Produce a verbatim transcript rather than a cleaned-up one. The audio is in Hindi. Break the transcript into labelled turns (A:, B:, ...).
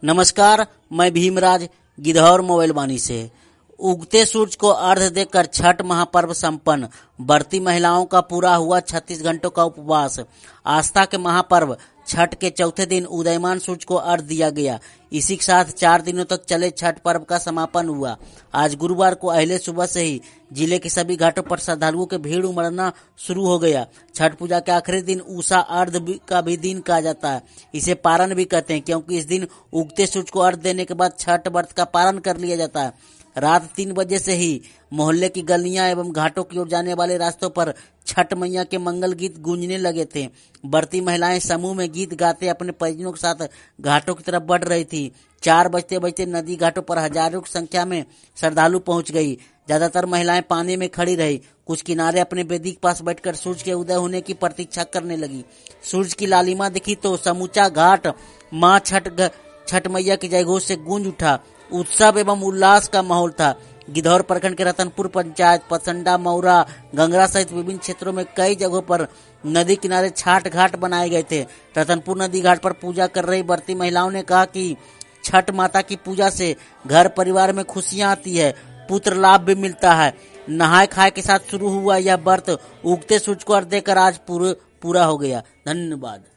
A: नमस्कार, मैं भीमराज गिद्धौर मोबाइल वाणी से। उगते सूरज को अर्घ्य देकर छठ महापर्व संपन्न। व्रती महिलाओं का पूरा हुआ छत्तीस घंटों का उपवास। आस्था के महापर्व छठ के चौथे दिन उदयमान सूरज को अर्घ्य दिया गया। इसी के साथ चार दिनों तक चले छठ पर्व का समापन हुआ। आज गुरुवार को अहले सुबह से ही जिले के सभी घाटों पर श्रद्धालुओं के भीड़ उमड़ना शुरू हो गया। छठ पूजा के आखिरी दिन उषा अर्घ्य का भी दिन कहा जाता है। इसे पारण भी कहते हैं, क्योंकि इस दिन उगते सूरज को अर्घ्य देने के बाद छठ व्रत का पारण कर लिया जाता है। रात तीन बजे से ही मोहल्ले की गलियां एवं घाटों की ओर जाने वाले रास्तों पर छठ मैया के मंगल गीत गूंजने लगे थे। व्रती महिलाएं समूह में गीत गाते अपने परिजनों के साथ घाटों की तरफ बढ़ रही थी। चार बजते बजते नदी घाटों पर हजारों की संख्या में श्रद्धालु पहुंच गई। ज्यादातर महिलाएं पानी में खड़ी रही। कुछ किनारे अपने वेदी के पास बैठकर सूरज के उदय होने की प्रतीक्षा करने लगी। सूरज की लालिमा दिखी तो समूचा घाट माँ छठ छठ मैया की जयघोष से गूंज उठा। उत्सव एवं उल्लास का माहौल था। गिद्धौर प्रखंड के रतनपुर पंचायत, पसंडा, मौरा, गंगरा सहित विभिन्न क्षेत्रों में कई जगहों पर नदी किनारे छठ घाट बनाए गए थे। रतनपुर नदी घाट पर पूजा कर रही व्रती महिलाओं ने कहा कि छठ माता की पूजा से घर परिवार में खुशियां आती है, पुत्र लाभ भी मिलता है। नहाए खाए के साथ शुरू हुआ यह व्रत उगते सूरज को अर्घ्य देकर आज पूरे पूरा हो गया। धन्यवाद।